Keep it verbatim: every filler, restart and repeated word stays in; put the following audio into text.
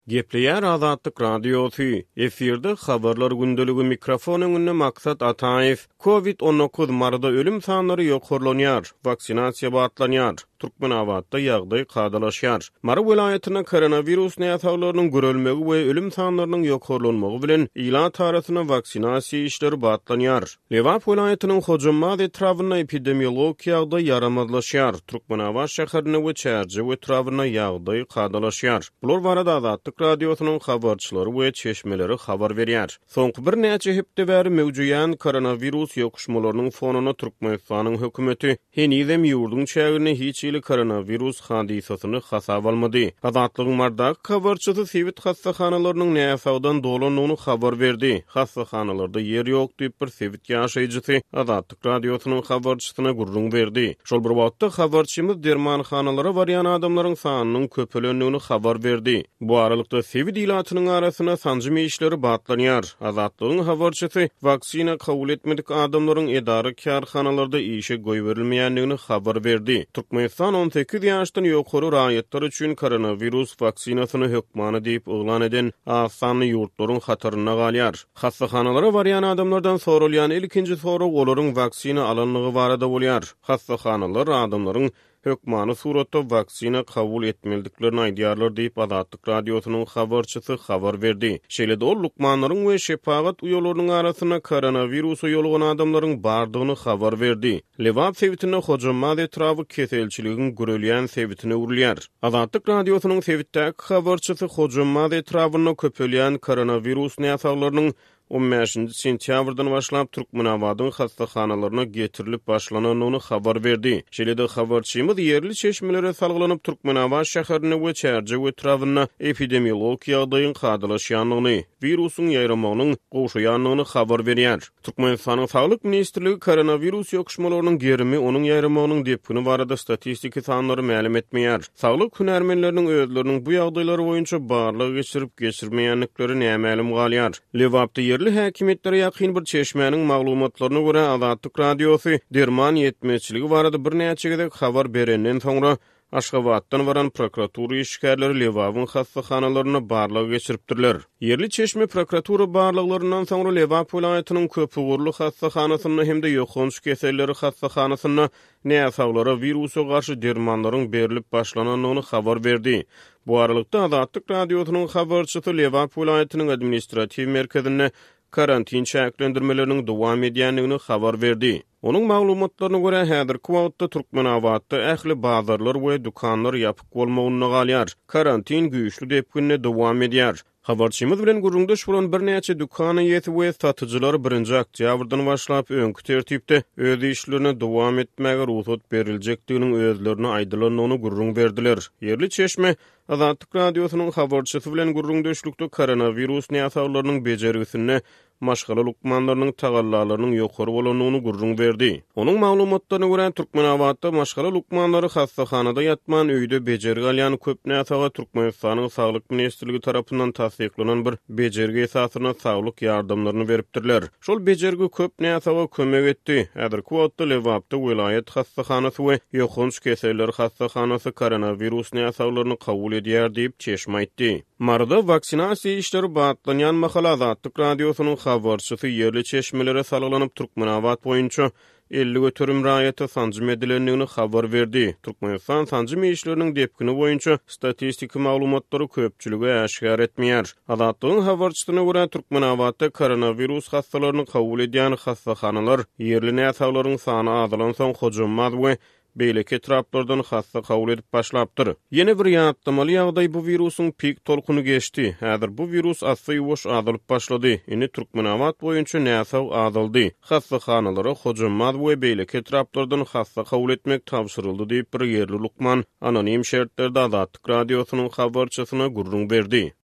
Gepleýär Azatlyk radiosu, efirde habarlar gündölügi mikrofonun önüne maksat Ataýew, covid on dokuz marada ölüm sanlary ýokurlanýar, vaksinasiýa batlanýar. Türkmenawatda ýagdaý gadalaşýar. Mara welaýatyna koronavirus näsawlarynyň görülmegi we ölüm sanlarynyň ýokurlanmagy bilen ila tarasyna vaksinasiýa işleri batlanýar. Lewap welaýatynyň Hojamad etrawyna epidemiolog ýagdaý yaramazlaşýar. Türkmenawat şäherine we çärje etrawyna ýagdaý gadalaşýar. Bular barada Azatlyk radiosynyň habarçylary we çeşmeleri habar berýär. Soňky bir näçe hepde bäri mewjudyan koronavirus ýokuşmalarynyň fonuna Türkmenistanyň hökümeti henizem ýurdun çägine hiç ili koronavirus hadisasyny hasaba almady. Azatlygyň mardak habarçysy Sewit hastahanalarynyň näsawdan dolanyny habar berdi. Hastahanalarda ýer ýok diýip bir Sewit ýaşaýjysy Azatlyk radiosynyň habarçysyna gurrun berdi. Şol bir wagtda habarçymyz dermanhanalara barýan adamlaryň sanynyň köpelendigini habar berdi. Bu aralykda Sewit ilatynyň arasyna sanjymy işleri batlanýar. Azatlygyň habarçysy vaksina kabul etmedik adamlaryň edara karhanalarda işe goýberilmeýändigini habar berdi. Türkmenistan on sekiz ýaşdan ýokary raýatlar üçin koronavirus vaksinasyny hökmany diýip oglan eden asanly ýurtlaryň hataryna galýar. Hastahanlara barýan adamlardan sorulýan ilkinji sorak olaryň vaksina alanlygy barada bolýar. Hastahanalar adamlaryň hökmany suratda vaksina kabul etmeldiklerini aýdýarlar diýip Azatlyk radiosynyň habarçysy habar berdi. Şeýle-de ol lukmanlaryň we şepagat uýalarynyň arasyna koronavirusy ýolugan adamlaryň bardygyny habar berdi. Lewap Sewitine Hojamad etrawy keselçiliginiň görülýän Sewitine urilýär. Azatlyk radiosynyň Sewitdäki habarçysy Hojamad etrawyna köpelýän koronavirus näsawlarynyň on beşinji sentýabrdan başlap Türkmenawatyň hastahanalaryna getirilip başlananyny habar berdi. Şeýle-de habarçymyz ýerli çeşmelere salgylanyp Türkmenawat şäherine we çärje etrawyna epidemiolog ýagdaýyň gadalaşýanlygyny, virusyň ýaýramagynyň goşuýanlygyny habar berýär. Türkmenistanyň Saglyk ministrligi koronavirus ýokuşmalarynyň gerimi onuň ýaýramagynyň depkini barada statistiki sanlary ma'lum etmeýär. Saglyk hünärmenleriniň özleriniň bu ýagdaýlary boýunça barlygy geçirip geçirmeýänlikleri näme galýar. Lewapda yerli häkimetlere ýakyn bir çeşmenin maglumatlaryna görä Azatlyk radiosy derman ýetmeçiligi barada bir näçe gezek habar berenden soňra Aşgabatdan waran prokuratura işgärleri Lewapyň hastahanalaryna barlygy geçiripdirler. Yerli çeşme prokuratura barlyglaryndan soňra Lewap welaýatynyň köp ugurly hastahanasyna hemde ýokunç keselleri hastahanasyna näsawlara virusa garşy dermanlaryň berilip başlananyny habar berdi. Bu aralykda Azatlyk radiosynyň habarçysy Lewap welaýatynyň administrativ merkezine karantin çäklendirmeleriniň dowam edýändigini habar berdi. Onun maglumatlaryna görä häzirki wagtda Türkmenawatda ähli bazarlar we dukanlar ýapyk bolmagyny galýar. Karantin güýçli depkinne dowam edýär. Habarçymyz bilen gurrundaş bolan bir näçe dukany ýeti we satyjylar birinji oktýabrdan başlap öňkü tertipde öz işlerine dowam etmäge ruhsat berilejekdiginiň özlerine aýdylanyny gurrun berdiler. Yerli çeşme Azatlyk radiosynyň habarçysy bilen gurrundaşlykda koronavirus näsawlarynyň bejergisine maşgala lukmanlarynyň tagallalarynyň ýokary bolanyny gurrun berdi. Onuň maglumatlaryna görä Türkmenawatda maşgala lukmanlary hastahanada ýatman öýde bejergi alýan köp näsaga Türkmenistanyň Saglyk ministrligi tarapyndan tasdiklanan bir bejergi esasyna saglyk ýardamlaryny beripdirler. Şol bejergi köp näsaga kömek etdi. Häzirki wagtda Lewapda welaýat hastahanasy we ýokunç keseller hastahanasy koronavirus näsawlaryny kabul edýär diýip çeşme aýtdy. Marada vaksinasiýa işleri batlanýan mahal Azatlyk radiosynyň habarçysy ýerli çeşmelere salgylanyp Türkmenawat boýunça elli götürüm raýaty sanjym edilendigini habar berdi. Türkmenistan sanjymy işleriniň depkini boýunça statistiki maglumatlary köpçüligi aşgar etmeýär. Azatlygyň habarçysyna görä Türkmenawatda koronavirus hastalaryny kabul edýän hastahanalar ýerli näsawlaryň sany azalan soň Hojamad we beýleki etraplardan hasta kabul edip başlapdyr. Ýene bir ýatdamaly ýagdaý bu virusyň pik tolkuny geçdi. Häzir bu virus asy-ýuwaş azalyp başlady. Indi Türkmenawat boýunça näsaw azaldy. Hastahanalara Hojamad we beýleki etraplardan hasta kabul etmek tapşyryldy diýip bir ýerli lukman anonim şertlerde Azatlyk radiosynyň habarçysyna gurrun berdi.